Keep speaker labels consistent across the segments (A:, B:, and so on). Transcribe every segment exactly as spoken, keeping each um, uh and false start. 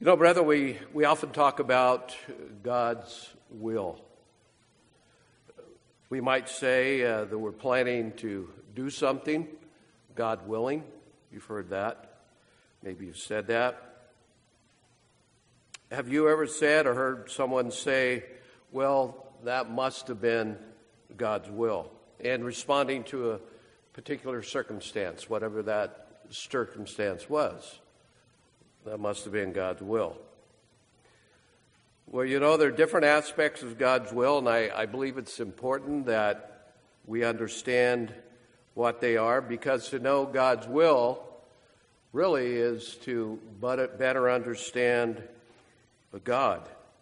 A: You know, brother, we, we often talk about God's will. We might say uh, that we're planning to do something, God willing. You've heard that. Maybe you've said that. Have you ever said or heard someone say, well, that must have been God's will, and responding to a particular circumstance, whatever that circumstance was? That must have been God's will. Well, you know, there are different aspects of God's will, and I, I believe it's important that we understand what they are, because to know God's will really is to better understand God.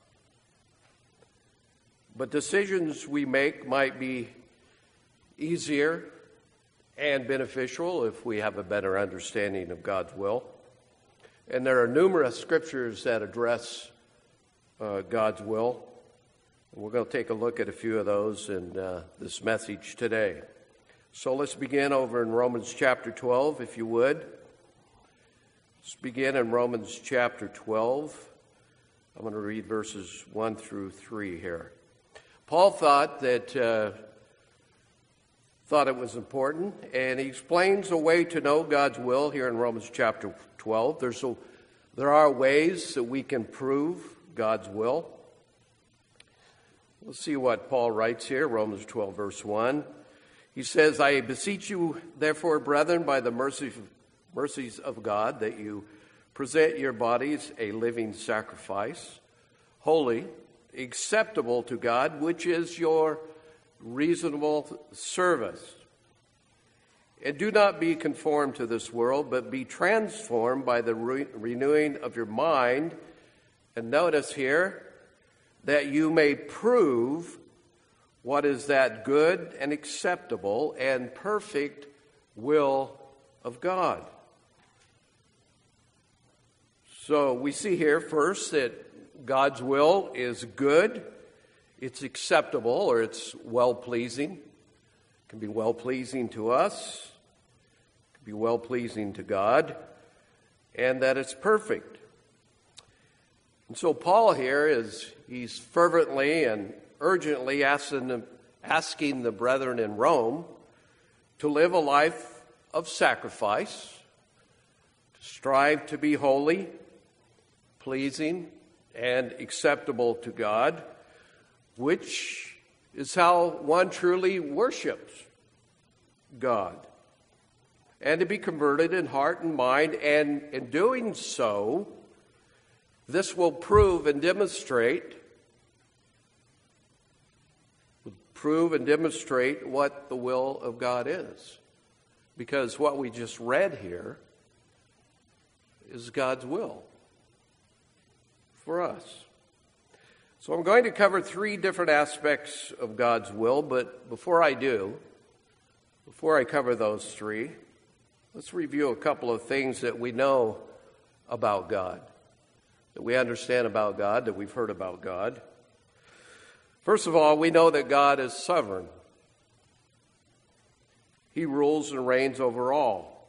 A: But decisions we make might be easier and beneficial if we have a better understanding of God's will. And there are numerous scriptures that address uh, God's will. We're going to take a look at a few of those in uh, this message today. So let's begin over in Romans chapter twelve, if you would. Let's begin in Romans chapter twelve. I'm going to read verses one through three here. Paul thought that uh, thought it was important, and he explains a way to know God's will here in Romans chapter twelve. There's a, there are ways that we can prove God's will. Let's see what Paul writes here, Romans twelve, verse one. He says, I beseech you, therefore, brethren, by the mercies of, mercies of God, that you present your bodies a living sacrifice, holy, acceptable to God, which is your reasonable service. And do not be conformed to this world, but be transformed by the re- renewing of your mind. And notice here that you may prove what is that good and acceptable and perfect will of God. So we see here first that God's will is good, it's acceptable, or it's well-pleasing. It can be well-pleasing to us, it can be well-pleasing to God, and that it's perfect. And so Paul here is, he's fervently and urgently asking the, asking the brethren in Rome to live a life of sacrifice, to strive to be holy, pleasing, and acceptable to God, which is how one truly worships God, and to be converted in heart and mind, and in doing so, this will prove and demonstrate prove and demonstrate what the will of God is. Because what we just read here is God's will for us. So I'm going to cover three different aspects of God's will, but before I do, before I cover those three, let's review a couple of things that we know about God, that we understand about God, that we've heard about God. First of all, we know that God is sovereign. He rules and reigns over all.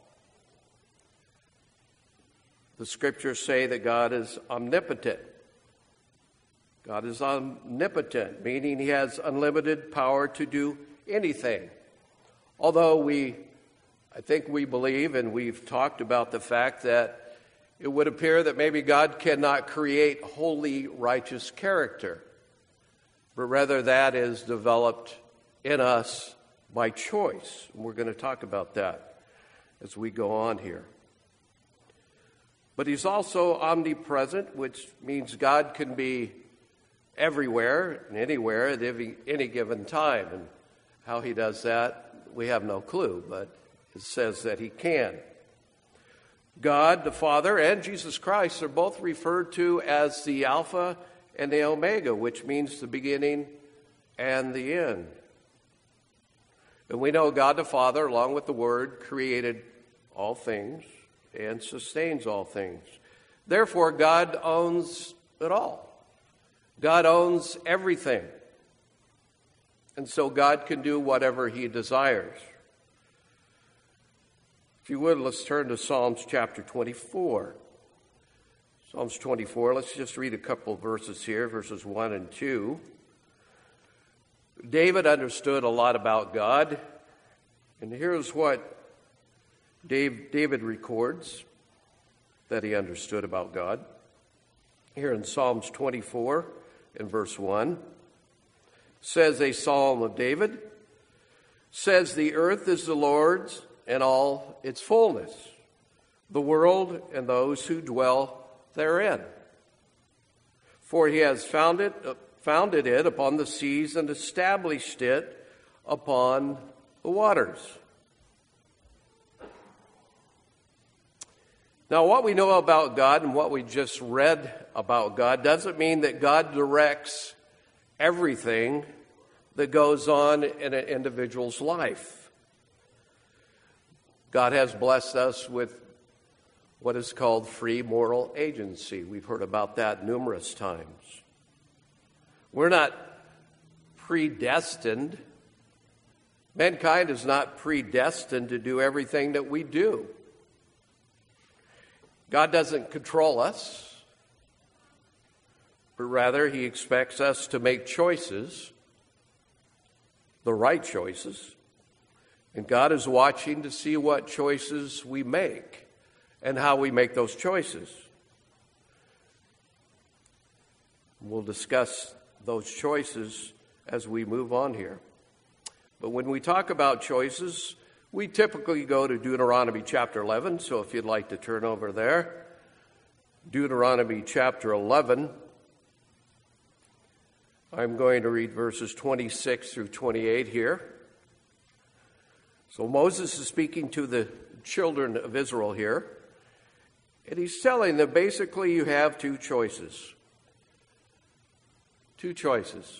A: The scriptures say that God is omnipotent. God is omnipotent, meaning he has unlimited power to do anything. Although we, I think we believe, and we've talked about the fact that it would appear that maybe God cannot create holy, righteous character, but rather that is developed in us by choice. And we're going to talk about that as we go on here. But he's also omnipresent, which means God can be everywhere and anywhere at every, any given time. And how he does that, we have no clue, but it says that he can. God, the Father, and Jesus Christ are both referred to as the Alpha and the Omega, which means the beginning and the end. And we know God the Father, along with the Word, created all things and sustains all things. Therefore, God owns it all. God owns everything. And so God can do whatever he desires. If you would, let's turn to Psalms chapter twenty-four. Psalms twenty-four, let's just read a couple verses here, verses one and two. David understood a lot about God, and here's what Dave, David records that he understood about God. Here in Psalms twenty-four, in verse one, says a psalm of David, says, "The earth is the Lord's and all its fullness, the world and those who dwell therein. For he has founded, uh, founded it upon the seas and established it upon the waters." Now, what we know about God and what we just read about God doesn't mean that God directs everything that goes on in an individual's life. God has blessed us with what is called free moral agency. We've heard about that numerous times. We're not predestined. Mankind is not predestined to do everything that we do. God doesn't control us, but rather he expects us to make choices, the right choices, and God is watching to see what choices we make and how we make those choices. We'll discuss those choices as we move on here. But when we talk about choices, we typically go to Deuteronomy chapter eleven, so if you'd like to turn over there. Deuteronomy chapter eleven. I'm going to read verses twenty-six through twenty-eight here. So Moses is speaking to the children of Israel here, and he's telling them basically you have two choices. Two choices.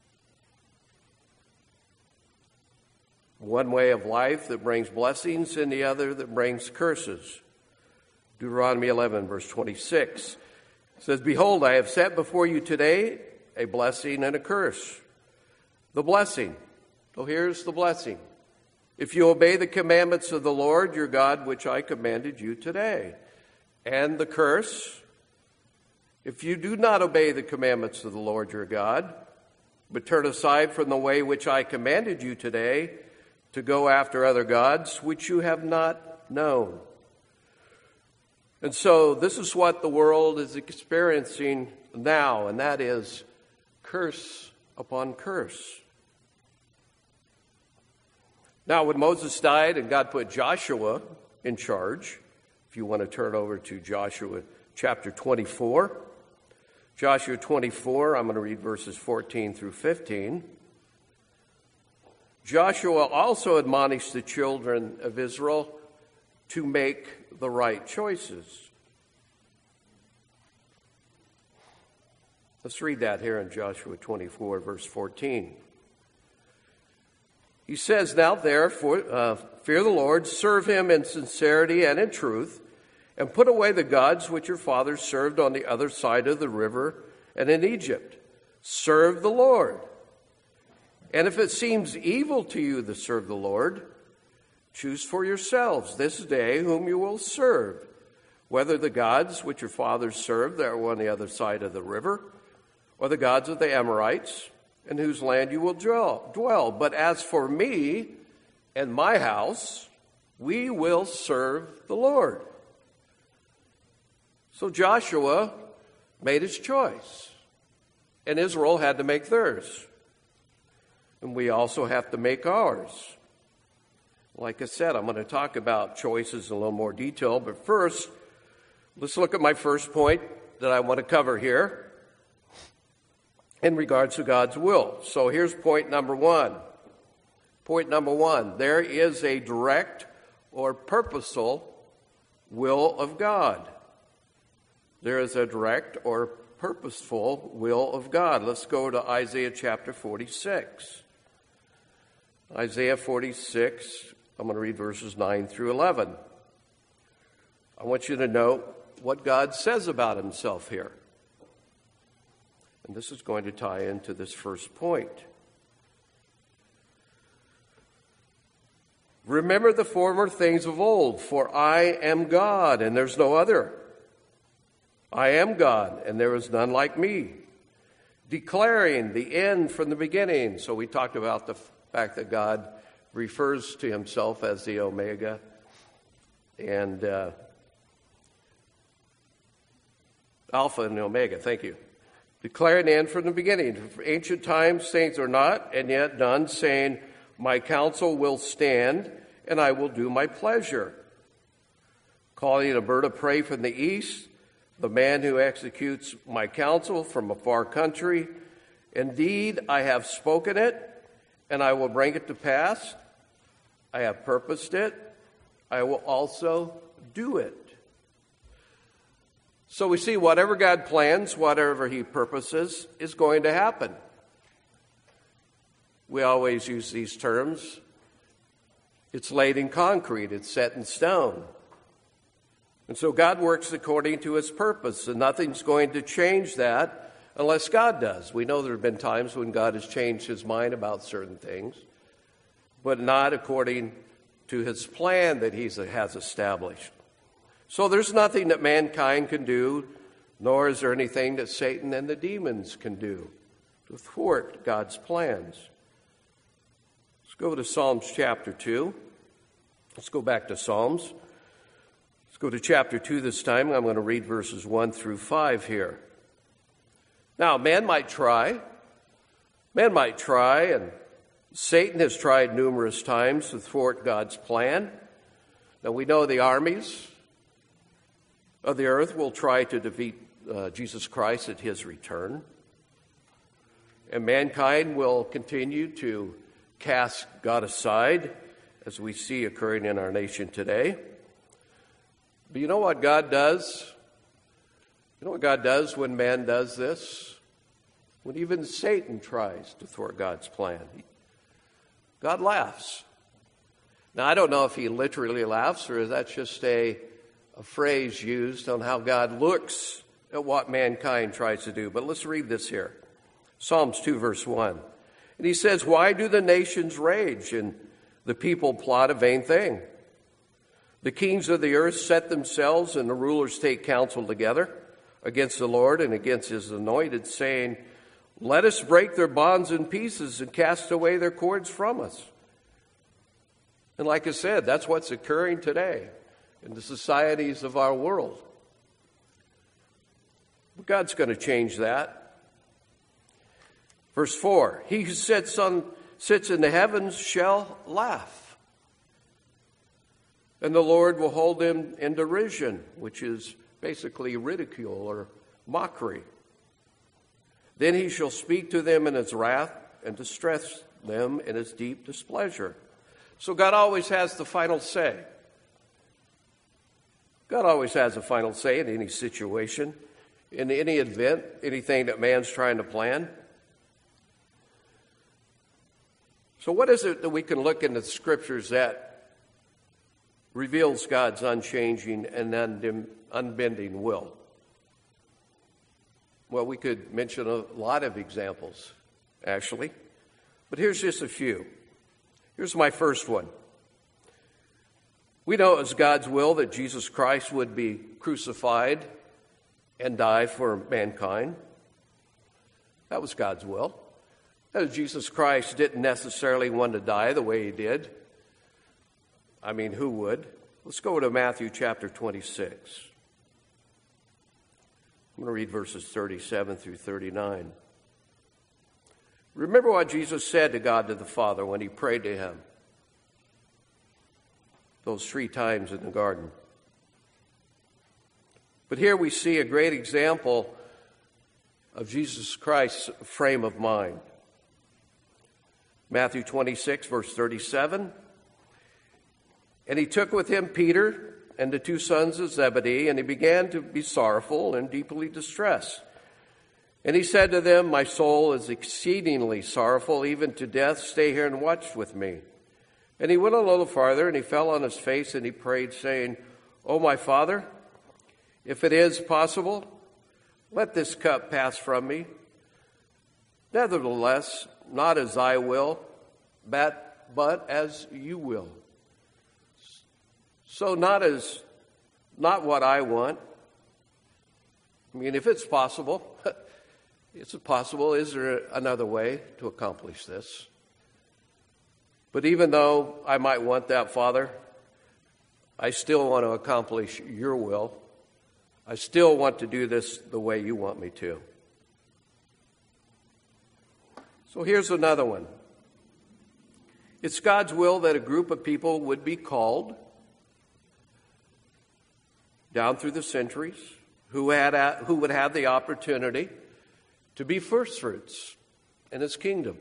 A: One way of life that brings blessings and the other that brings curses. Deuteronomy eleven, verse twenty-six says, "Behold, I have set before you today a blessing and a curse. The blessing." So here's the blessing. "If you obey the commandments of the Lord your God, which I commanded you today." And the curse, "If you do not obey the commandments of the Lord your God, but turn aside from the way which I commanded you today to go after other gods, which you have not known." And so this is what the world is experiencing now, and that is curse upon curse. Now, when Moses died and God put Joshua in charge, if you want to turn over to Joshua chapter twenty-four, Joshua twenty-four, I'm going to read verses fourteen through fifteen. Joshua also admonished the children of Israel to make the right choices. Let's read that here in Joshua twenty-four, verse fourteen. He says, "Now therefore, uh, fear the Lord, serve him in sincerity and in truth, and put away the gods which your fathers served on the other side of the river and in Egypt. Serve the Lord. And if it seems evil to you to serve the Lord, choose for yourselves this day whom you will serve, whether the gods which your fathers served that were on the other side of the river, or the gods of the Amorites, in whose land you will dwell. But as for me and my house, we will serve the Lord." So Joshua made his choice, and Israel had to make theirs. And we also have to make ours. Like I said, I'm going to talk about choices in a little more detail, but first, let's look at my first point that I want to cover here in regards to God's will. So here's point number one. Point number one, there is a direct or purposeful will of God. There is a direct or purposeful will of God. Let's go to Isaiah chapter forty-six. Isaiah forty-six, I'm going to read verses nine through eleven. I want you to note what God says about himself here. And this is going to tie into this first point. "Remember the former things of old, for I am God, and there's no other. I am God, and there is none like me, declaring the end from the beginning. So we talked about the fact that God refers to himself as the Omega, and uh, Alpha and Omega, thank you. Declaring the end from the beginning. For ancient times things are not, and yet done, saying, my counsel will stand, and I will do my pleasure. Calling a bird of prey from the east, the man who executes my counsel from a far country. Indeed, I have spoken it, and I will bring it to pass. I have purposed it. I will also do it. So we see whatever God plans, whatever he purposes, is going to happen. We always use these terms. It's laid in concrete. It's set in stone. And so God works according to his purpose, and nothing's going to change that unless God does. We know there have been times when God has changed his mind about certain things, but not according to his plan that he has established. So there's nothing that mankind can do, nor is there anything that Satan and the demons can do to thwart God's plans. Let's go to Psalms chapter two. Let's go back to Psalms. Let's go to chapter two this time. I'm going to read verses one through five here. Now, man might try. Man might try, and Satan has tried numerous times to thwart God's plan. Now, we know the armies of the earth will try to defeat uh, Jesus Christ at his return. And mankind will continue to cast God aside, as we see occurring in our nation today. But you know what God does? You know what God does when man does this? When even Satan tries to thwart God's plan. God laughs. Now, I don't know if he literally laughs, or is that just a a phrase used on how God looks at what mankind tries to do. But let's read this here. Psalms two, verse one. And he says, why do the nations rage and the people plot a vain thing? The kings of the earth set themselves, and the rulers take counsel together against the Lord and against his anointed, saying, let us break their bonds in pieces and cast away their cords from us. And like I said, that's what's occurring today in the societies of our world. But God's going to change that. Verse four, he who sits, on, sits in the heavens shall laugh, and the Lord will hold him in derision, which is basically ridicule or mockery. Then he shall speak to them in his wrath and distress them in his deep displeasure. So God always has the final say. God always has a final say in any situation, in any event, anything that man's trying to plan. So what is it that we can look in the scriptures that reveals God's unchanging and unbending will? Well, we could mention a lot of examples, actually, but here's just a few. Here's my first one. We know it was God's will that Jesus Christ would be crucified and die for mankind. That was God's will. That Jesus Christ didn't necessarily want to die the way he did. I mean, who would? Let's go to Matthew chapter twenty-six. I'm going to read verses thirty-seven through thirty-nine. Remember what Jesus said to God, to the Father, when he prayed to him those three times in the garden. But here we see a great example of Jesus Christ's frame of mind. Matthew twenty-six, verse thirty-seven. And he took with him Peter and the two sons of Zebedee, and he began to be sorrowful and deeply distressed. And he said to them, my soul is exceedingly sorrowful, even to death. Stay here and watch with me. And he went a little farther, and he fell on his face, and he prayed, saying, O my Father, if it is possible, let this cup pass from me. Nevertheless, not as I will, but, but as you will. So not as, not what I want, I mean, if it's possible, is it possible? Is there another way to accomplish this? But even though I might want that, Father, I still want to accomplish your will. I still want to do this the way you want me to. So here's another one. It's God's will that a group of people would be called down through the centuries who had who would have the opportunity to be first fruits in his kingdom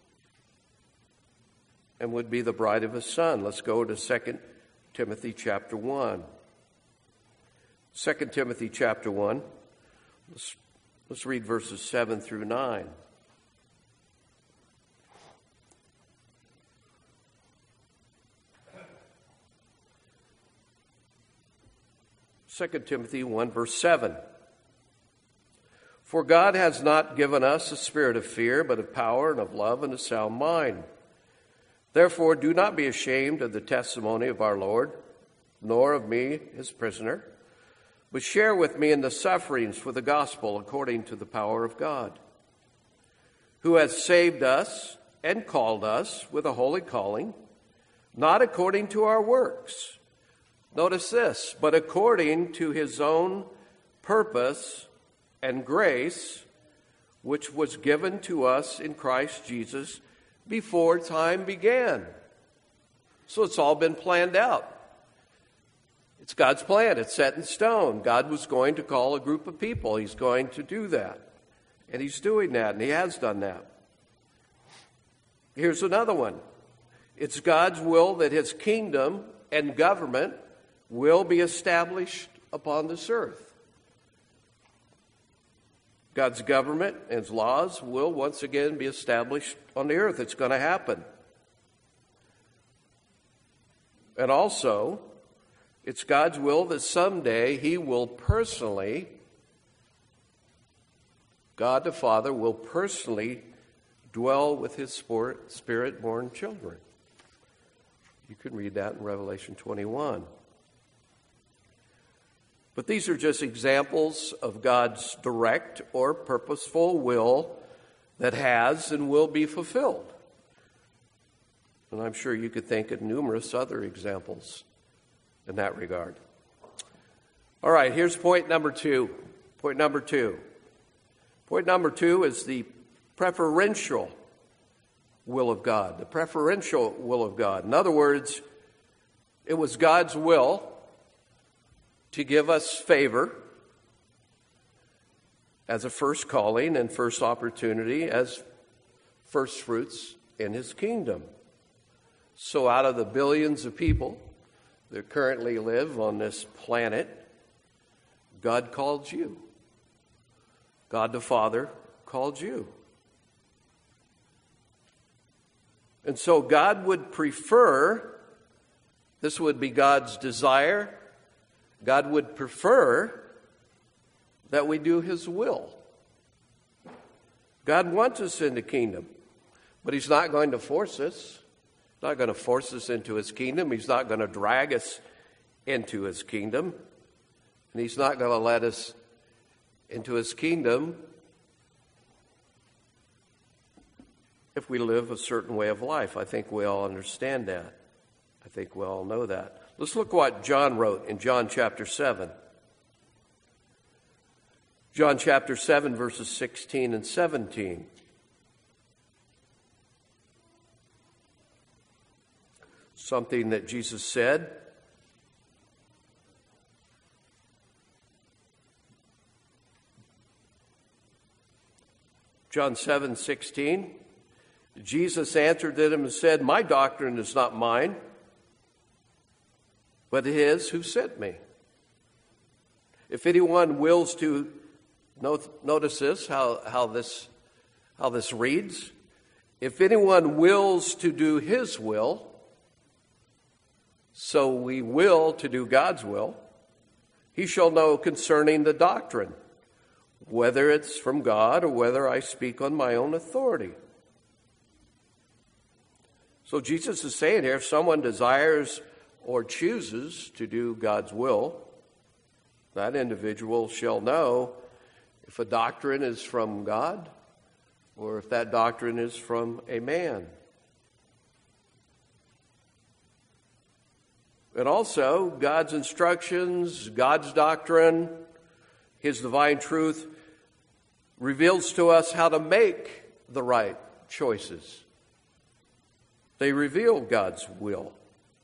A: and would be the bride of his son. Let's go to Second Timothy chapter one. Second Timothy chapter one. Let's, let's read verses seven through nine. Second Timothy one, verse seven. For God has not given us a spirit of fear, but of power and of love and a sound mind. Therefore, do not be ashamed of the testimony of our Lord, nor of me, his prisoner, but share with me in the sufferings for the gospel according to the power of God, who has saved us and called us with a holy calling, not according to our works. Notice this, but according to his own purpose and grace, which was given to us in Christ Jesus before time began. So it's all been planned out. It's God's plan. It's set in stone. God was going to call a group of people. He's going to do that. And he's doing that, and he has done that. Here's another one. It's God's will that his kingdom and government will be established upon this earth. God's government and his laws will once again be established on the earth. It's going to happen. And also, it's God's will that someday he will personally, God the Father will personally dwell with his spirit-born children. You can read that in Revelation twenty-one. But these are just examples of God's direct or purposeful will that has and will be fulfilled. And I'm sure you could think of numerous other examples in that regard. All right, here's point number two. Point number two. Point number two is the preferential will of God. The preferential will of God. In other words, it was God's will to give us favor as a first calling and first opportunity as first fruits in his kingdom. So out of the billions of people that currently live on this planet, God called you. God the Father called you. And so God would prefer, this would be God's desire, God would prefer that we do his will. God wants us in the kingdom, but he's not going to force us. He's not going to force us into his kingdom. He's not going to drag us into his kingdom. And he's not going to let us into his kingdom if we live a certain way of life. I think we all understand that. I think we all know that. Let's look what John wrote in John chapter seven. John chapter seven, verses sixteen and seventeen. Something that Jesus said. John seven, sixteen. Jesus answered them and said, "My doctrine is not mine, but his who sent me. If anyone wills to," notice this, how, how this how this reads. If anyone wills to do his will, so we will to do God's will, he shall know concerning the doctrine, whether it's from God or whether I speak on my own authority. So Jesus is saying here, if someone desires or chooses to do God's will, that individual shall know if a doctrine is from God or if that doctrine is from a man. And also, God's instructions, God's doctrine, His divine truth reveals to us how to make the right choices. They reveal God's will.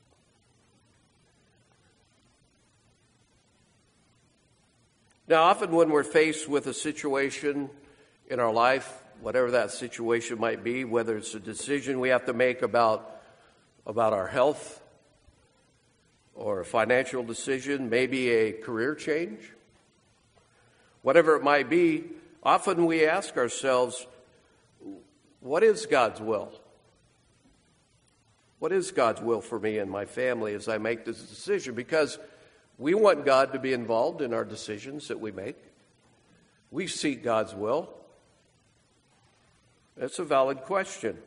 A: Now, often when we're faced with a situation in our life, whatever that situation might be, whether it's a decision we have to make about, about our health, or a financial decision, maybe a career change, whatever it might be, often we ask ourselves, what is God's will? What is God's will for me and my family as I make this decision? Because we want God to be involved in our decisions that we make. We seek God's will. That's a valid question.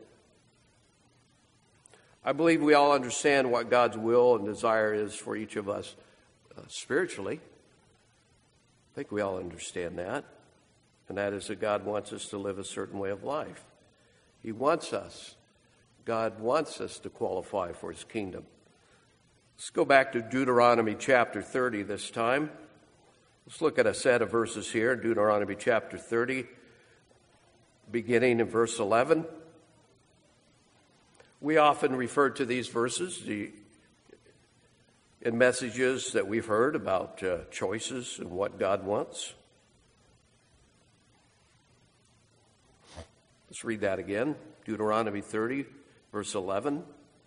A: I believe we all understand what God's will and desire is for each of us uh, spiritually. I think we all understand that. And that is that God wants us to live a certain way of life. He wants us. God wants us to qualify for His kingdom. Let's go back to Deuteronomy chapter thirty this time. Let's look at a set of verses here, Deuteronomy chapter thirty, beginning in verse eleven. We often refer to these verses in messages that we've heard about uh, choices and what God wants. Let's read that again. Deuteronomy thirty, verse eleven.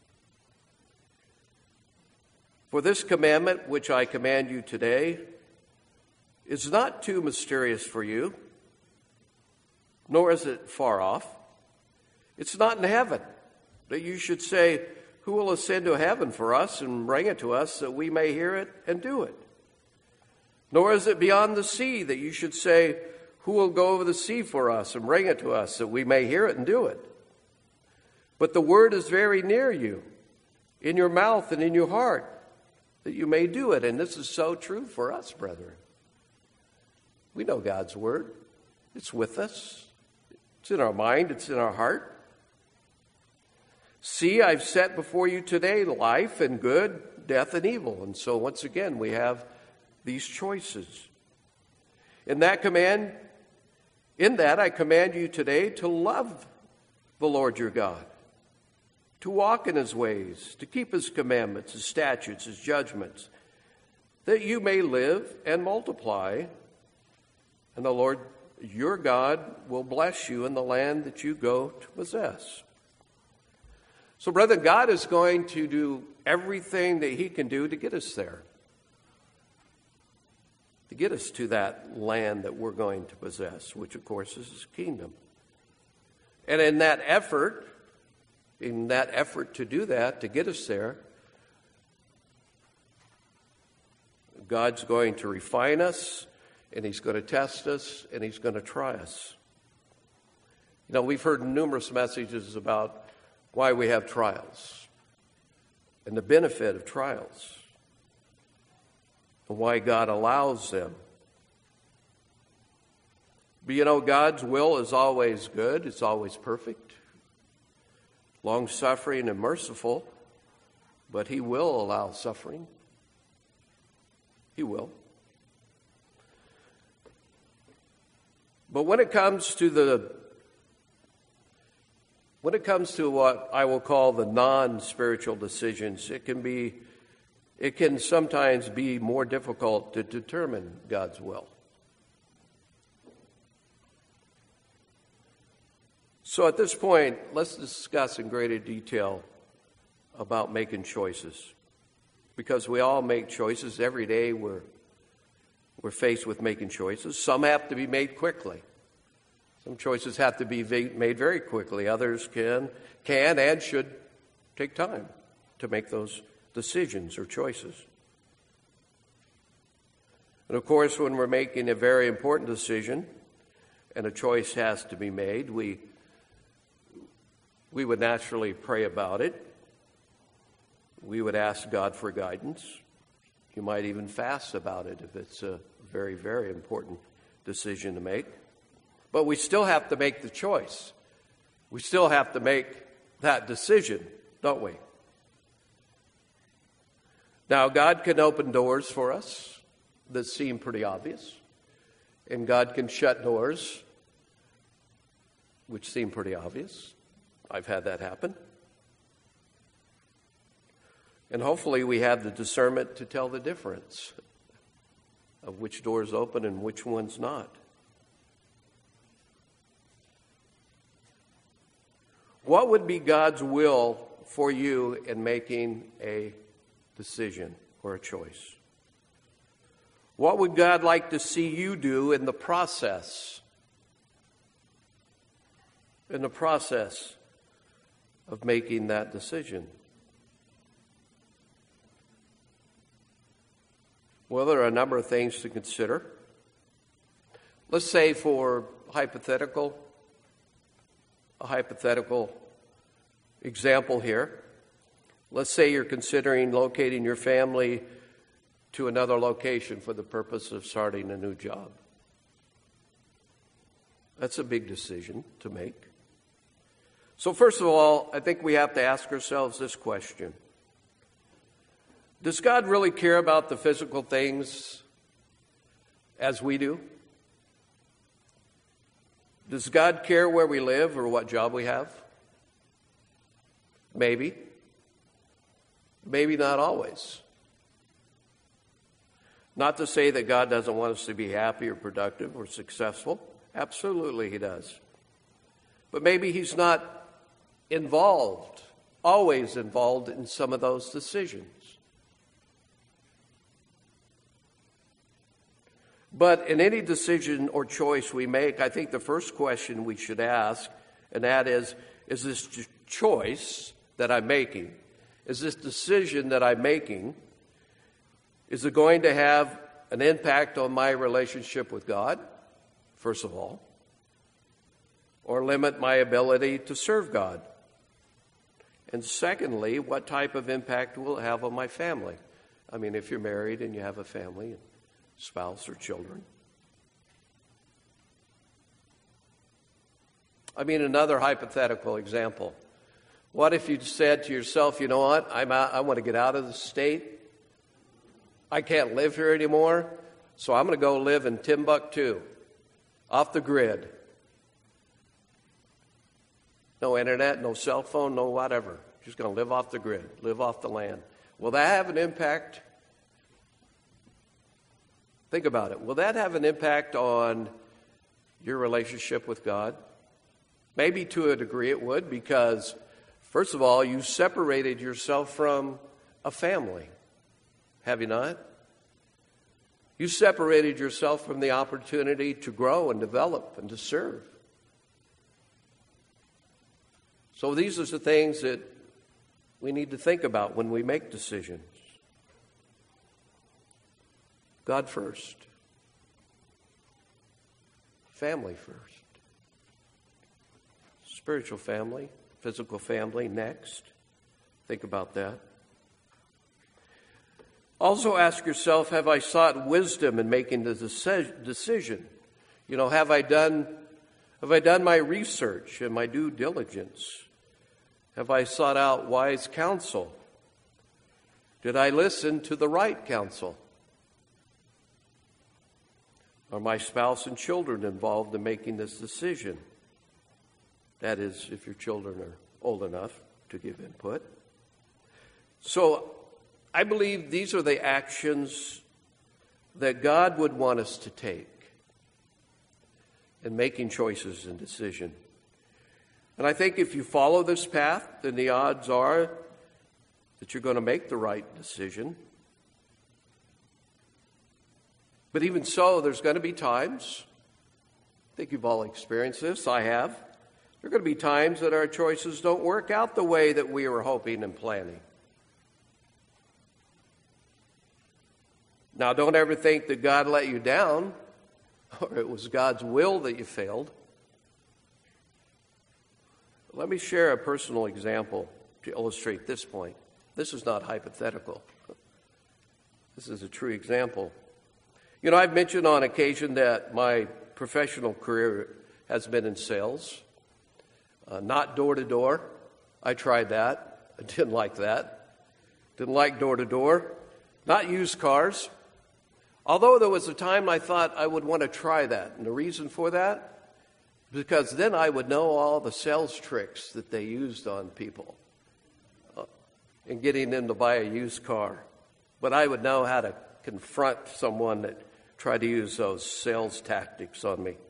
A: For this commandment which I command you today is not too mysterious for you, nor is it far off. It's not in heaven, that you should say, who will ascend to heaven for us and bring it to us that we may hear it and do it? Nor is it beyond the sea, that you should say, who will go over the sea for us and bring it to us that we may hear it and do it? But the word is very near you, in your mouth and in your heart, that you may do it. And this is so true for us, brethren. We know God's word. It's with us. It's in our mind. It's in our heart. See, I've set before you today life and good, death and evil. And so once again, we have these choices. In that command, in that I command you today to love the Lord your God, to walk in His ways, to keep His commandments, His statutes, His judgments, that you may live and multiply, and the Lord your God will bless you in the land that you go to possess. So, brethren, God is going to do everything that He can do to get us there, to get us to that land that we're going to possess, which, of course, is His kingdom. And in that effort, in that effort to do that, to get us there, God's going to refine us, and He's going to test us, and He's going to try us. You know, we've heard numerous messages about why we have trials and the benefit of trials and why God allows them. But you know, God's will is always good. It's always perfect, long-suffering and merciful, but He will allow suffering. He will. But when it comes to the When it comes to what I will call the non-spiritual decisions, it can be, it can sometimes be more difficult to determine God's will. So at this point, let's discuss in greater detail about making choices. Because we all make choices. Every day we're, we're faced with making choices. Some have to be made quickly. Some choices have to be made very quickly. Others can, can and should take time to make those decisions or choices. And of course, when we're making a very important decision and a choice has to be made, we, we would naturally pray about it. We would ask God for guidance. You might even fast about it if it's a very, very important decision to make. But we still have to make the choice. We still have to make that decision, don't we? Now, God can open doors for us that seem pretty obvious, and God can shut doors which seem pretty obvious. I've had that happen. And hopefully we have the discernment to tell the difference of which door is open and which one's not. What would be God's will for you in making a decision or a choice? What would God like to see you do in the process? In the process of making that decision? Well, there are a number of things to consider. Let's say for hypothetical, a hypothetical example here. Let's say you're considering locating your family to another location for the purpose of starting a new job. That's a big decision to make. So first of all, I think we have to ask ourselves this question. Does God really care about the physical things as we do? Does God care where we live or what job we have? Maybe. Maybe not always. Not to say that God doesn't want us to be happy or productive or successful. Absolutely He does. But maybe He's not involved, always involved in some of those decisions. But in any decision or choice we make, I think the first question we should ask, and that is, is this choice that I'm making, is this decision that I'm making, is it going to have an impact on my relationship with God, first of all, or limit my ability to serve God? And secondly, what type of impact will it have on my family? I mean, if you're married and you have a family, spouse or children. I mean, another hypothetical example. What if you said to yourself, you know what, I'm out, I want to get out of the state. I can't live here anymore, so I'm going to go live in Timbuktu, off the grid. No internet, no cell phone, no whatever. Just going to live off the grid, live off the land. Will that have an impact? Think about it. Will that have an impact on your relationship with God? Maybe to a degree it would, because, first of all, you separated yourself from a family. Have you not? You separated yourself from the opportunity to grow and develop and to serve. So these are the things that we need to think about when we make decisions. God first. Family first. Spiritual family, physical family next. Think about that. Also ask yourself, have I sought wisdom in making the decision? You know, have I done have I done my research and my due diligence? Have I sought out wise counsel? Did I listen to the right counsel? Are my spouse and children involved in making this decision? That is, if your children are old enough to give input. So, I believe these are the actions that God would want us to take in making choices and decisions. And I think if you follow this path, then the odds are that you're going to make the right decision. But even so, there's going to be times, I think you've all experienced this, I have, there are going to be times that our choices don't work out the way that we were hoping and planning. Now, don't ever think that God let you down, or it was God's will that you failed. Let me share a personal example to illustrate this point. This is not hypothetical. This is a true example. You know, I've mentioned on occasion that my professional career has been in sales, uh, not door-to-door. I tried that. I didn't like that. Didn't like door-to-door. Not used cars. Although there was a time I thought I would want to try that. And the reason for that? Because then I would know all the sales tricks that they used on people uh, in getting them to buy a used car. But I would know how to confront someone that tried to use those sales tactics on me.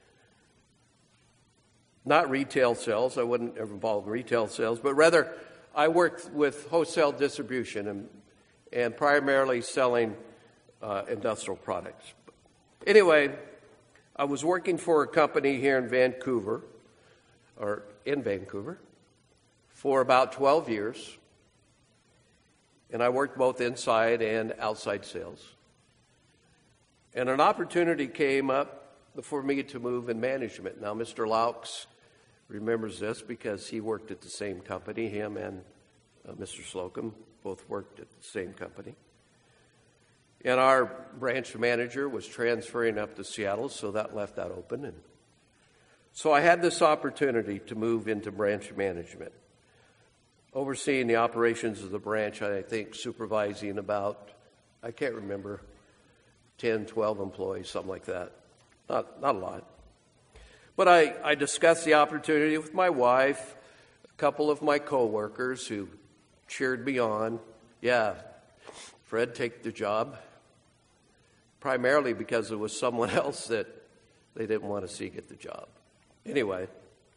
A: Not retail sales. I wasn't ever involved in retail sales, but rather I worked with wholesale distribution and, and primarily selling uh, industrial products. Anyway, I was working for a company here in Vancouver, or in Vancouver, for about twelve years, and I worked both inside and outside sales. And an opportunity came up for me to move in management. Now, Mister Laux remembers this because he worked at the same company. Him and uh, Mister Slocum both worked at the same company. And our branch manager was transferring up to Seattle, so that left that open. And so I had this opportunity to move into branch management, overseeing the operations of the branch, I think supervising about, I can't remember, ten, twelve employees, something like that. Not, not a lot. But I, I discussed the opportunity with my wife, a couple of my coworkers who cheered me on. Yeah, Fred, take the job. Primarily because it was someone else that they didn't want to see get the job. Anyway,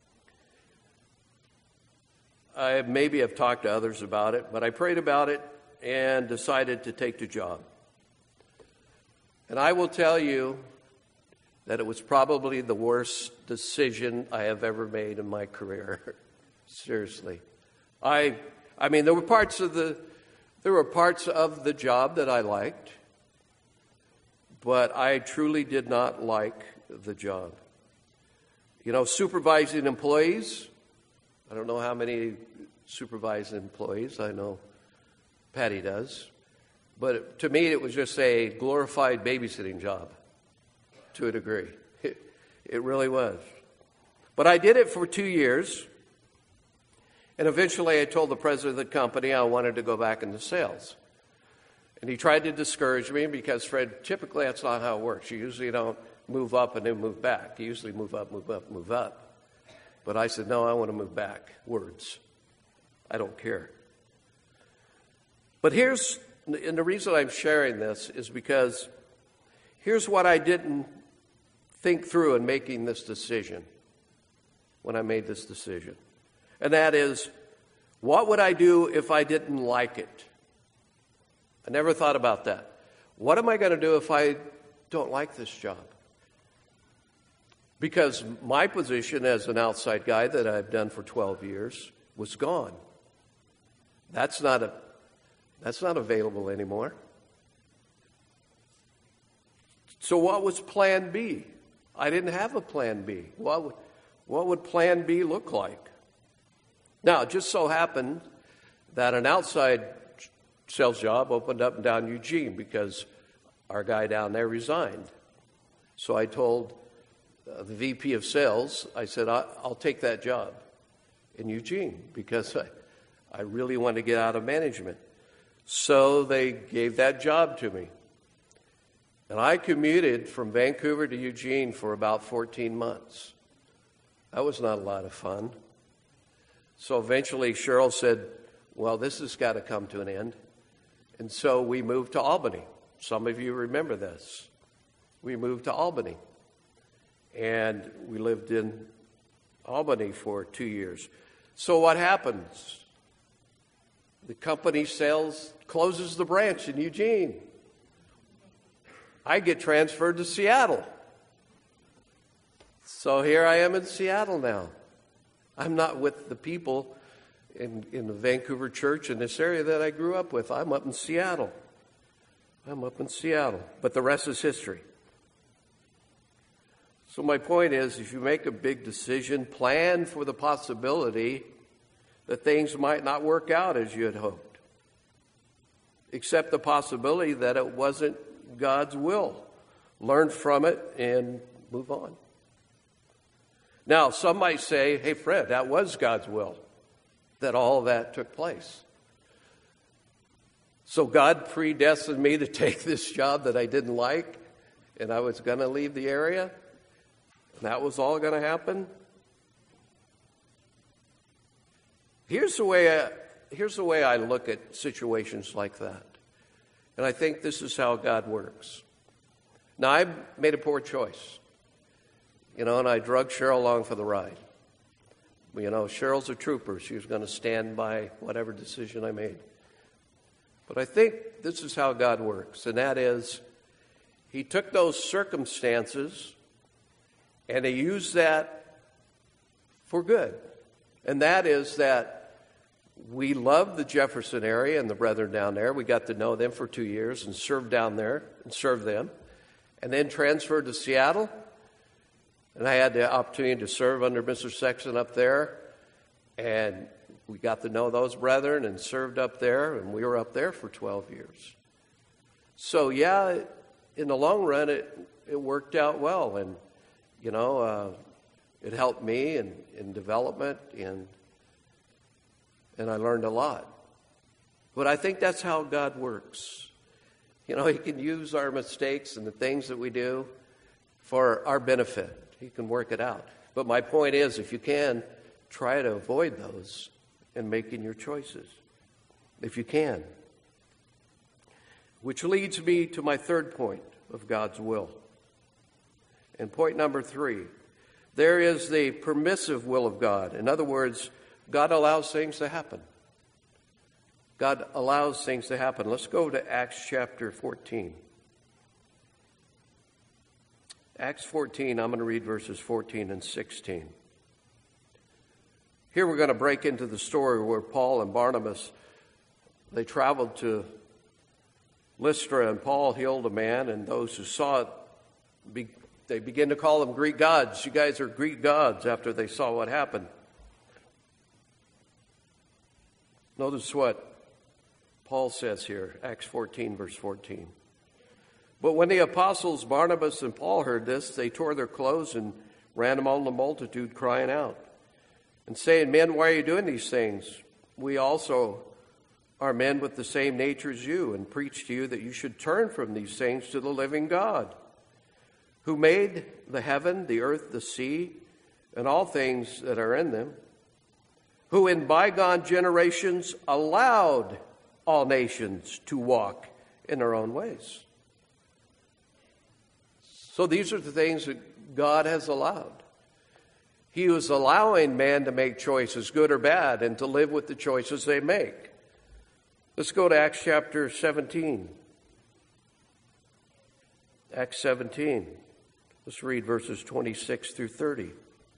A: I maybe have talked to others about it, but I prayed about it and decided to take the job. And I will tell you that it was probably the worst decision I have ever made in my career. Seriously. I I mean there were parts of the there were parts of the job that I liked, but I truly did not like the job. You know, supervising employees, I don't know how many supervising employees, I know Patty does, but to me it was just a glorified babysitting job to a degree. It, it really was. But I did it for two years, and eventually I told the president of the company I wanted to go back into sales. And he tried to discourage me because, Fred, typically that's not how it works. You usually don't move up and then move back. You usually move up, move up, move up. But I said, no, I want to move back. Words. I don't care. But here's, and the reason I'm sharing this is because here's what I didn't think through in making this decision, when I made this decision. And that is, what would I do if I didn't like it? I never thought about that. What am I going to do if I don't like this job? Because my position as an outside guy that I've done for twelve years was gone. That's not a, that's not available anymore. So what was plan B? I didn't have a plan B. What would, what would plan B look like? Now, it just so happened that an outside sales job opened up in down Eugene because our guy down there resigned. So I told uh, the V P of sales, I said, I, I'll take that job in Eugene because I, I really want to get out of management. So they gave that job to me. And I commuted from Vancouver to Eugene for about fourteen months. That was not a lot of fun. So eventually Cheryl said, well, this has got to come to an end. And so we moved to Albany. Some of you remember this. We moved to Albany. And we lived in Albany for two years. So what happens? The company sales closes the branch in Eugene. I get transferred to Seattle. So here I am in Seattle now. I'm not with the people in, in the Vancouver church in this area that I grew up with. I'm up in Seattle. I'm up in Seattle. But the rest is history. So my point is, if you make a big decision, plan for the possibility that things might not work out as you had hoped. Accept the possibility that it wasn't God's will learn from it, and move on. Now, some might say, hey, Fred, that was God's will, that all of that took place. So God predestined me to take this job that I didn't like, and I was going to leave the area, and that was all going to happen? Here's the way I, here's the way I look at situations like that. And I think this is how God works. Now, I made a poor choice, you know, and I drug Cheryl along for the ride. You know, Cheryl's a trooper. She was going to stand by whatever decision I made. But I think this is how God works, and that is, he took those circumstances and he used that for good. And that is that we love the Jefferson area and the brethren down there. We got to know them for two years and served down there and served them. And then transferred to Seattle. And I had the opportunity to serve under Mister Sexton up there. And we got to know those brethren and served up there. And we were up there for twelve years. So, yeah, in the long run, it, it worked out well. And, you know, uh, it helped me in, in development. And, and I learned a lot. But I think that's how God works. You know, he can use our mistakes and the things that we do for our benefit. He can work it out. But my point is, if you can, try to avoid those in making your choices, if you can. Which leads me to my third point of God's will. And point number three, there is the permissive will of God. In other words, God allows things to happen. God allows things to happen. Let's go to Acts chapter fourteen. Acts fourteen, I'm going to read verses fourteen and sixteen. Here we're going to break into the story where Paul and Barnabas, they traveled to Lystra, and Paul healed a man, and those who saw it, be, they began to call them Greek gods. You guys are Greek gods after they saw what happened. Notice what Paul says here, Acts fourteen, verse fourteen. But when the apostles Barnabas and Paul heard this, they tore their clothes and ran among the multitude, crying out and saying, Men, why are you doing these things? We also are men with the same nature as you, and preach to you that you should turn from these things to the living God, who made the heaven, the earth, the sea, and all things that are in them, who in bygone generations allowed all nations to walk in their own ways. So these are the things that God has allowed. He was allowing man to make choices, good or bad, and to live with the choices they make. Let's go to Acts chapter seventeen. Acts seventeen. Let's read verses twenty-six through thirty.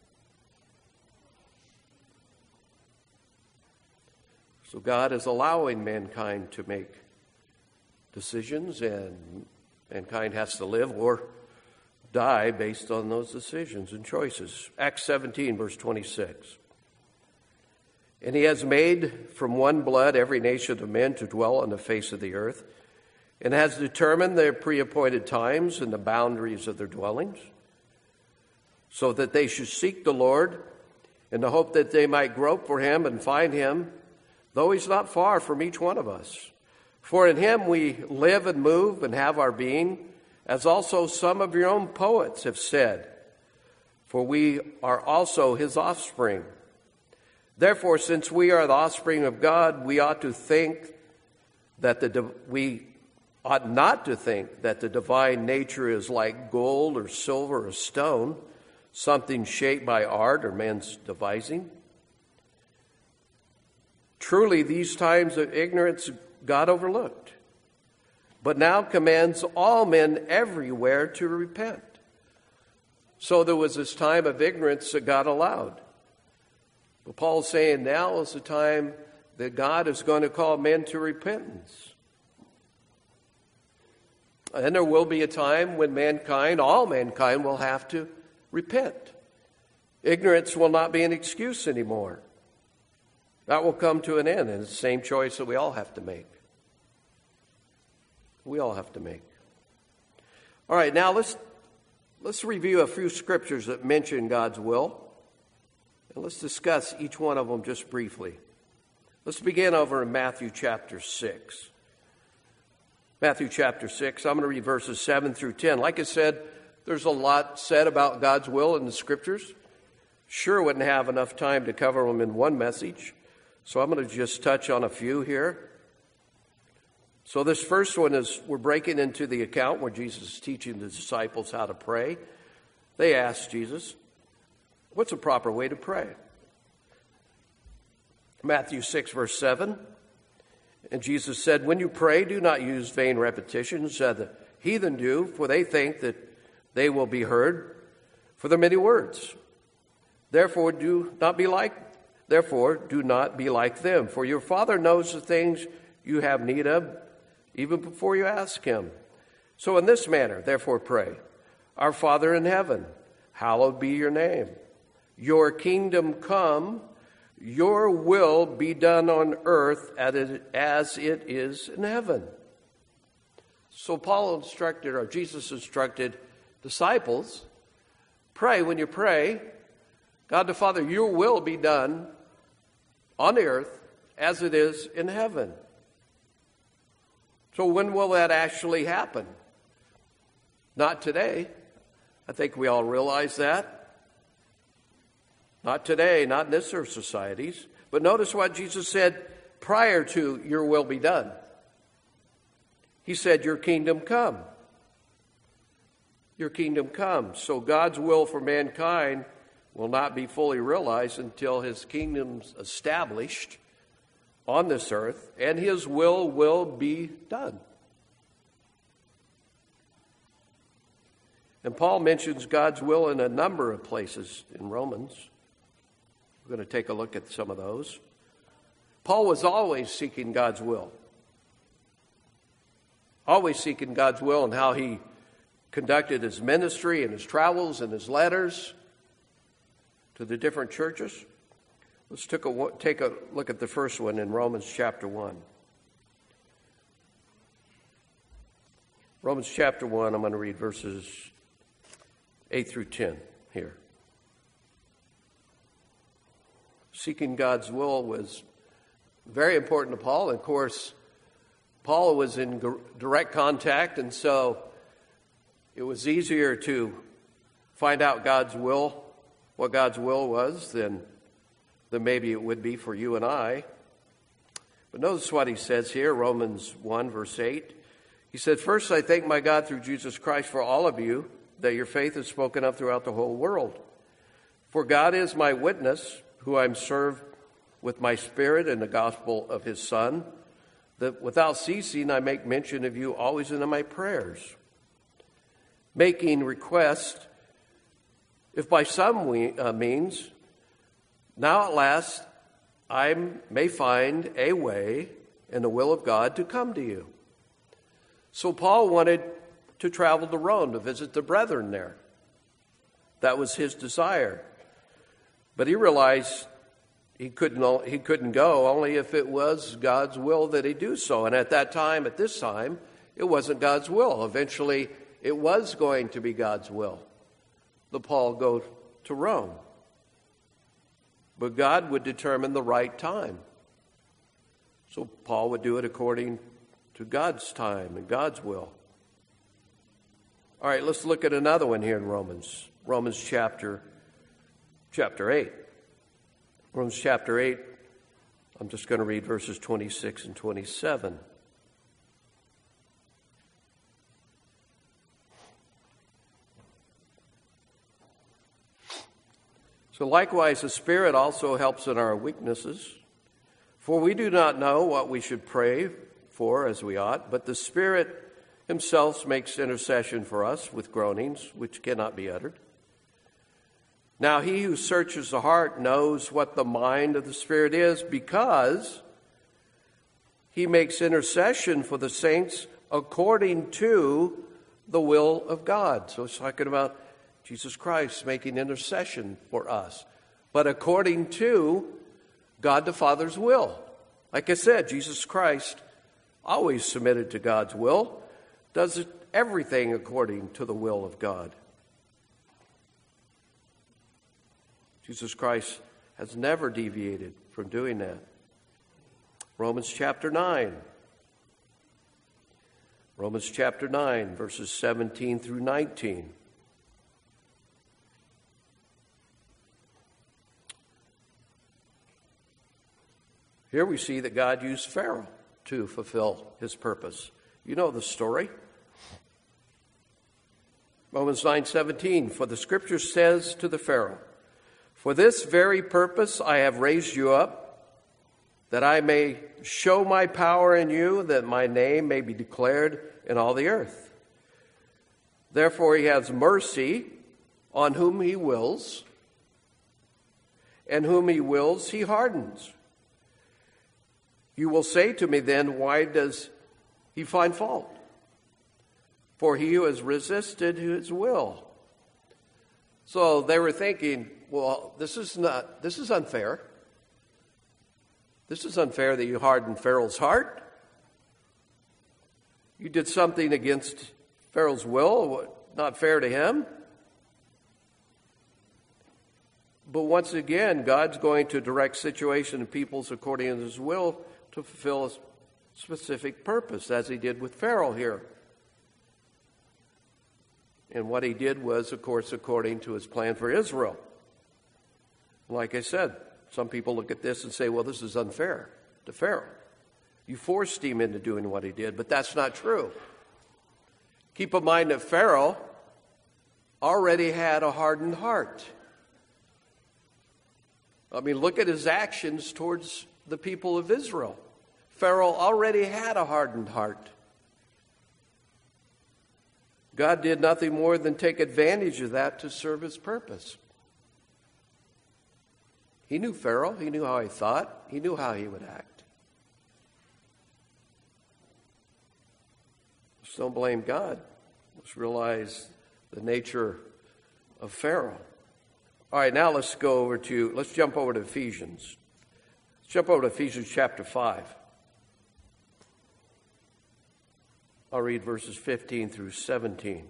A: So God is allowing mankind to make decisions, and mankind has to live or die based on those decisions and choices. Acts seventeen, verse twenty-six. And he has made from one blood every nation of men to dwell on the face of the earth, and has determined their pre-appointed times and the boundaries of their dwellings, so that they should seek the Lord in the hope that they might grope for him and find him, though he's not far from each one of us. For in him we live and move and have our being, as also some of your own poets have said, for we are also his offspring. Therefore, since we are the offspring of God, we ought to think that the we ought not to think that the divine nature is like gold or silver or stone, something shaped by art or man's devising. Truly, these times of ignorance God overlooked, but now commands all men everywhere to repent. So there was this time of ignorance that God allowed. But Paul's saying now is the time that God is going to call men to repentance. And there will be a time when mankind, all mankind, will have to repent. Ignorance will not be an excuse anymore. That will come to an end, and it's the same choice that we all have to make. We all have to make. All right, now let's let's review a few scriptures that mention God's will. And let's discuss each one of them just briefly. Let's begin over in Matthew chapter six. Matthew chapter six, I'm going to read verses seven through ten. Like I said, there's a lot said about God's will in the scriptures. Sure wouldn't have enough time to cover them in one message, so I'm going to just touch on a few here. So this first one is, we're breaking into the account where Jesus is teaching the disciples how to pray. They asked Jesus, what's a proper way to pray? Matthew six, verse seven. And Jesus said, when you pray, do not use vain repetitions as the heathen do, for they think that they will be heard for their many words. Therefore, do not be like, therefore, do not be like them, for your Father knows the things you have need of, even before you ask him. So in this manner, therefore, pray, our Father in heaven, hallowed be your name. Your kingdom come, your will be done on earth as it is in heaven. So Paul instructed, or Jesus instructed disciples, pray when you pray, God the Father, your will be done on the earth as it is in heaven. So when will that actually happen? Not today. I think we all realize that. Not today, not in this earth societies. But notice what Jesus said prior to your will be done. He said, your kingdom come. Your kingdom come. So God's will for mankind will not be fully realized until his kingdom's established on this earth, and his will will be done. And Paul mentions God's will in a number of places in Romans. We're going to take a look at some of those. Paul was always seeking God's will. Always seeking God's will and how he conducted his ministry and his travels and his letters to the different churches. Let's take a, take a look at the first one in Romans chapter one. Romans chapter one, I'm going to read verses eight through ten here. Seeking God's will was very important to Paul. Of course, Paul was in direct contact, and so it was easier to find out God's will, what God's will was, than, than maybe it would be for you and I. But notice what he says here, Romans one, verse eight. He said, first, I thank my God through Jesus Christ for all of you, that your faith is spoken of throughout the whole world. For God is my witness, who I'm served with my spirit in the gospel of his Son, that without ceasing I make mention of you always in my prayers, making request, if by some we, uh, means, now at last I may find a way in the will of God to come to you. So Paul wanted to travel to Rome to visit the brethren there. That was his desire. But he realized he couldn't, he couldn't go only if it was God's will that he do so. And at that time, at this time, it wasn't God's will. Eventually, it was going to be God's will that Paul go to Rome. But God would determine the right time. So Paul would do it according to God's time and God's will. All right, let's look at another one here in Romans. Romans chapter, chapter eight. Romans chapter eight, I'm just going to read verses twenty-six and twenty-seven. So likewise, the Spirit also helps in our weaknesses. For we do not know what we should pray for as we ought, but the Spirit himself makes intercession for us with groanings which cannot be uttered. Now he who searches the heart knows what the mind of the Spirit is, because he makes intercession for the saints according to the will of God. So it's talking about Jesus Christ making intercession for us, but according to God the Father's will. Like I said, Jesus Christ always submitted to God's will. Does it everything according to the will of God. Jesus Christ has never deviated from doing that. Romans chapter nine. Romans chapter nine, verses seventeen through nineteen. Here we see that God used Pharaoh to fulfill his purpose. You know the story. Romans nine seventeen, for the scripture says to the Pharaoh, for this very purpose I have raised you up, that I may show my power in you, that my name may be declared in all the earth. Therefore he has mercy on whom he wills, and whom he wills he hardens. You will say to me then, why does he find fault? For he who has resisted his will. So they were thinking, well, this is not, this is unfair. This is unfair that you hardened Pharaoh's heart. You did something against Pharaoh's will, not fair to him. But once again, God's going to direct situation and peoples according to his will to fulfill a specific purpose, as he did with Pharaoh here. And what he did was, of course, according to his plan for Israel. Like I said, some people look at this and say, well, this is unfair to Pharaoh. You forced him into doing what he did, but that's not true. Keep in mind that Pharaoh already had a hardened heart. I mean, look at his actions towards the people of Israel. Pharaoh already had a hardened heart. God did nothing more than take advantage of that to serve his purpose. He knew Pharaoh. He knew how he thought. He knew how he would act. Just don't blame God. Let's realize the nature of Pharaoh. All right, now let's go over to, let's jump over to Ephesians. Let's jump over to Ephesians chapter five. I'll read verses fifteen through seventeen.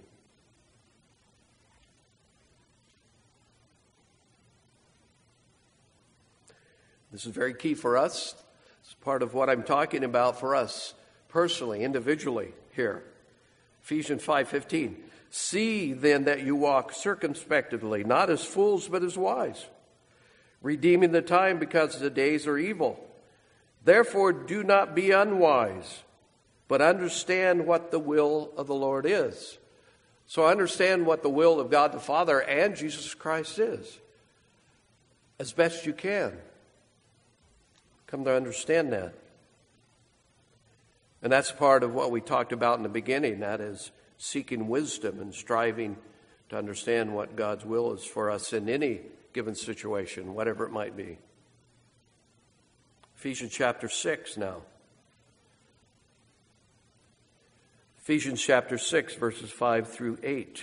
A: This is very key for us. It's part of what I'm talking about for us personally, individually here. Ephesians five fifteen. See then that you walk circumspectly, not as fools, but as wise, redeeming the time because the days are evil. Therefore do not be unwise, but understand what the will of the Lord is. So understand what the will of God the Father and Jesus Christ is, as best you can. Come to understand that. And that's part of what we talked about in the beginning. That is seeking wisdom and striving to understand what God's will is for us in any given situation, whatever it might be. Ephesians chapter six now. Ephesians chapter six, verses five through eight.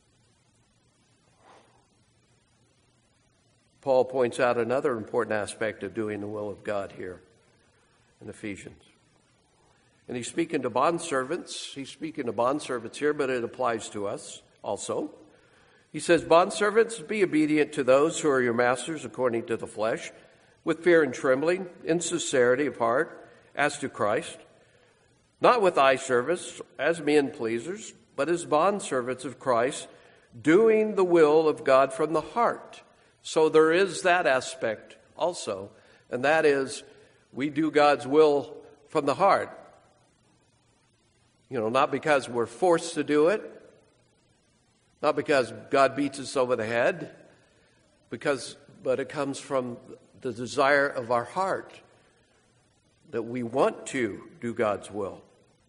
A: Paul points out another important aspect of doing the will of God here in Ephesians. And he's speaking to bondservants. He's speaking to bondservants here, but it applies to us also. He says, bondservants, be obedient to those who are your masters according to the flesh, with fear and trembling, in sincerity of heart, as to Christ, not with eye service as men pleasers, but as bondservants of Christ, doing the will of God from the heart. So there is that aspect also, and that is we do God's will from the heart. You know, not because we're forced to do it, not because God beats us over the head, because but it comes from the desire of our heart that we want to do God's will.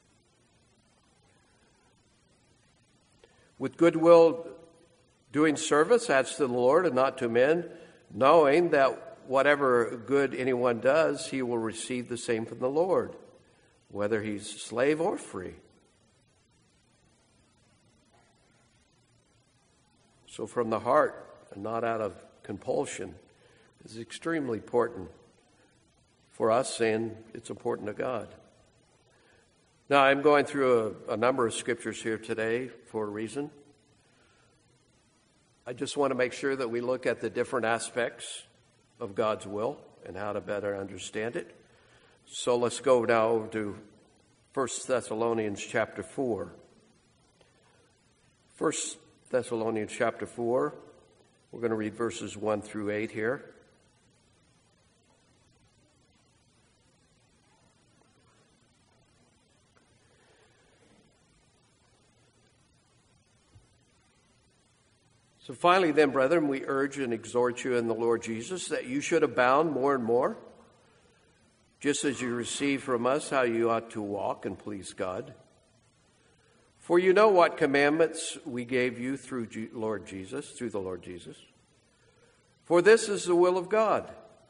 A: With goodwill, doing service, as to the Lord and not to men, knowing that whatever good anyone does, he will receive the same from the Lord, whether he's slave or free. So from the heart and not out of compulsion is extremely important for us, and it's important to God. Now, I'm going through a, a number of scriptures here today for a reason. I just want to make sure that we look at the different aspects of God's will and how to better understand it. So let's go now over to First Thessalonians chapter four. First Thessalonians chapter four, we're going to read verses one through eight here. So finally then, brethren, we urge and exhort you in the Lord Jesus that you should abound more and more, just as you receive from us how you ought to walk and please God. For you know what commandments we gave you through G- Lord Jesus, through the Lord Jesus. For this is the will of God,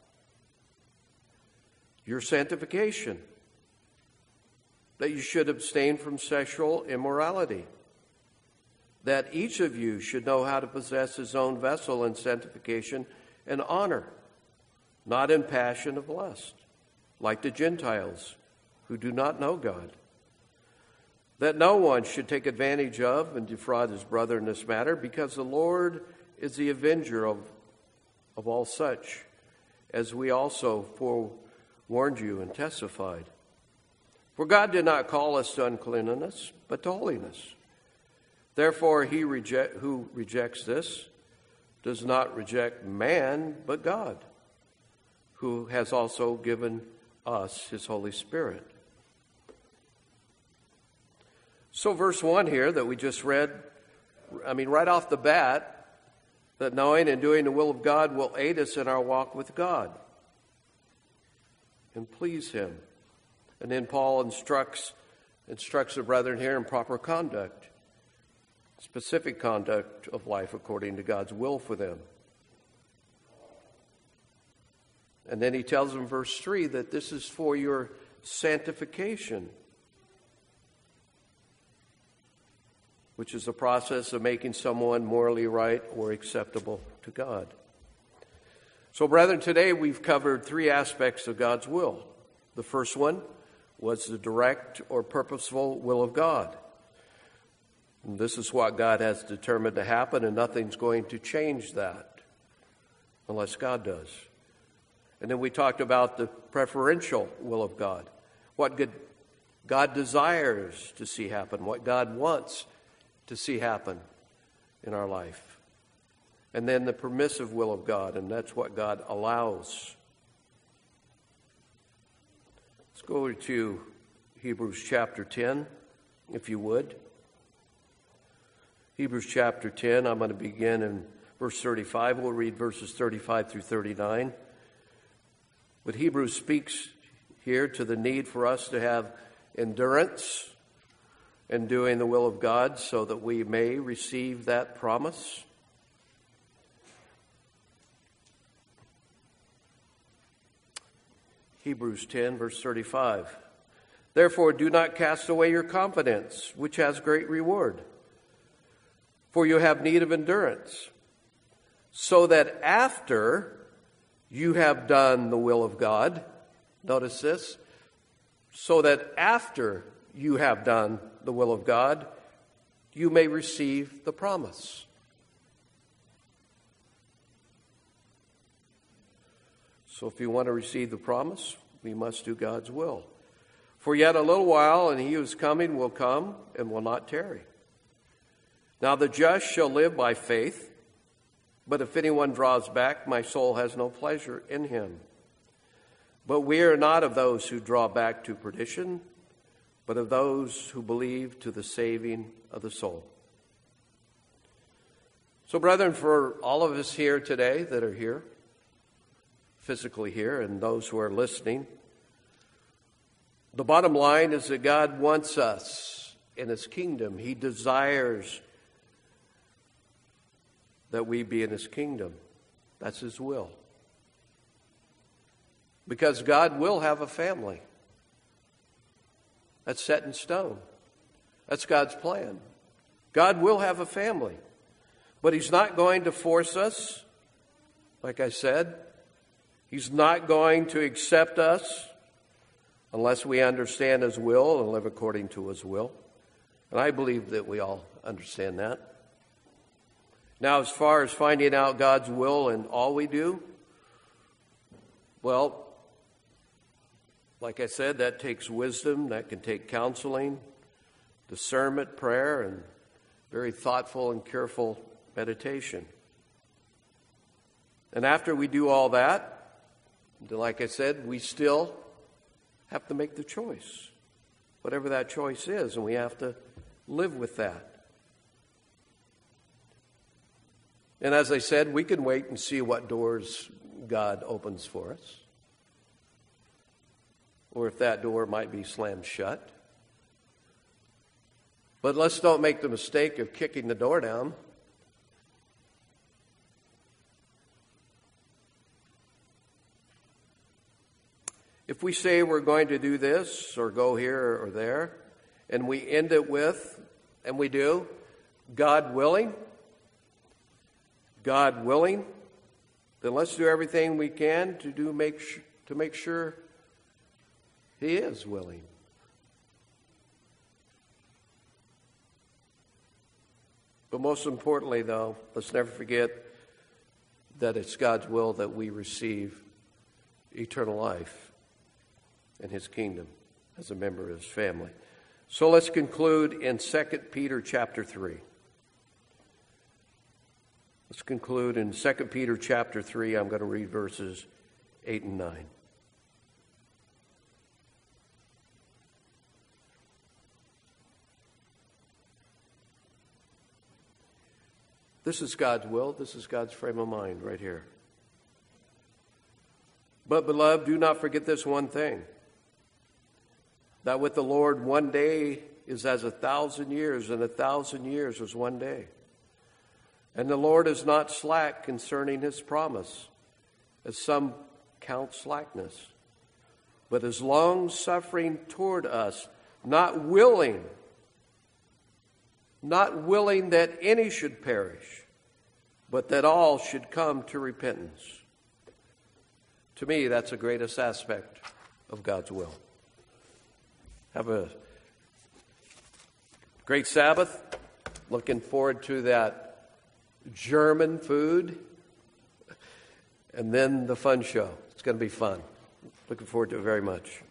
A: your sanctification, that you should abstain from sexual immorality, that each of you should know how to possess his own vessel in sanctification and honor, not in passion of lust, like the Gentiles who do not know God, that no one should take advantage of and defraud his brother in this matter, because the Lord is the avenger of, of all such, as we also forewarned you and testified. For God did not call us to uncleanness, but to holiness. Therefore, he reject, who rejects this does not reject man, but God, who has also given us his Holy Spirit. So verse one here that we just read, I mean, right off the bat, that knowing and doing the will of God will aid us in our walk with God and please him. And then Paul instructs, instructs the brethren here in proper conduct. Specific conduct of life according to God's will for them. And then he tells them, verse three, that this is for your sanctification, which is the process of making someone morally right or acceptable to God. So, brethren, today we've covered three aspects of God's will. The first one was the direct or purposeful will of God. And this is what God has determined to happen, and nothing's going to change that unless God does. And then we talked about the preferential will of God, what God desires to see happen, what God wants to see happen in our life. And then the permissive will of God, and that's what God allows. Let's go to Hebrews chapter ten, if you would. Hebrews chapter ten, I'm going to begin in verse thirty-five. We'll read verses thirty-five through thirty-nine. But Hebrews speaks here to the need for us to have endurance in doing the will of God so that we may receive that promise. Hebrews ten, verse thirty-five. Therefore, do not cast away your confidence, which has great reward. For you have need of endurance, so that after you have done the will of God, notice this, so that after you have done the will of God, you may receive the promise. So if you want to receive the promise, we must do God's will. For yet a little while, and he who is coming will come and will not tarry. Now the just shall live by faith, but if anyone draws back, my soul has no pleasure in him. But we are not of those who draw back to perdition, but of those who believe to the saving of the soul. So, brethren, for all of us here today that are here, physically here, and those who are listening, the bottom line is that God wants us in his kingdom. He desires that we be in his kingdom. That's his will. Because God will have a family. That's set in stone. That's God's plan. God will have a family. But he's not going to force us, like I said. He's not going to accept us unless we understand His will and live according to His will. And I believe that we all understand that. Now, as far as finding out God's will in all we do, well, like I said, that takes wisdom, that can take counseling, discernment, prayer, and very thoughtful and careful meditation. And after we do all that, like I said, we still have to make the choice, whatever that choice is, and we have to live with that. And as I said, we can wait and see what doors God opens for us, or if that door might be slammed shut. But let's don't make the mistake of kicking the door down. If we say we're going to do this or go here or there, and we end it with, and we do, God willing, God willing, then let's do everything we can to do make sh- to make sure He is willing. But most importantly, though, let's never forget that it's God's will that we receive eternal life in His kingdom as a member of His family. So let's conclude in Second Peter chapter three. Let's conclude in Second Peter chapter three. I'm going to read verses eight and nine. This is God's will. This is God's frame of mind right here. But, beloved, do not forget this one thing, that with the Lord one day is as a thousand years, and a thousand years is one day. And the Lord is not slack concerning His promise, as some count slackness, but is long-suffering toward us, not willing, not willing that any should perish, but that all should come to repentance. To me, that's the greatest aspect of God's will. Have a great Sabbath. Looking forward to that German food, and then the fun show. It's going to be fun. Looking forward to it very much.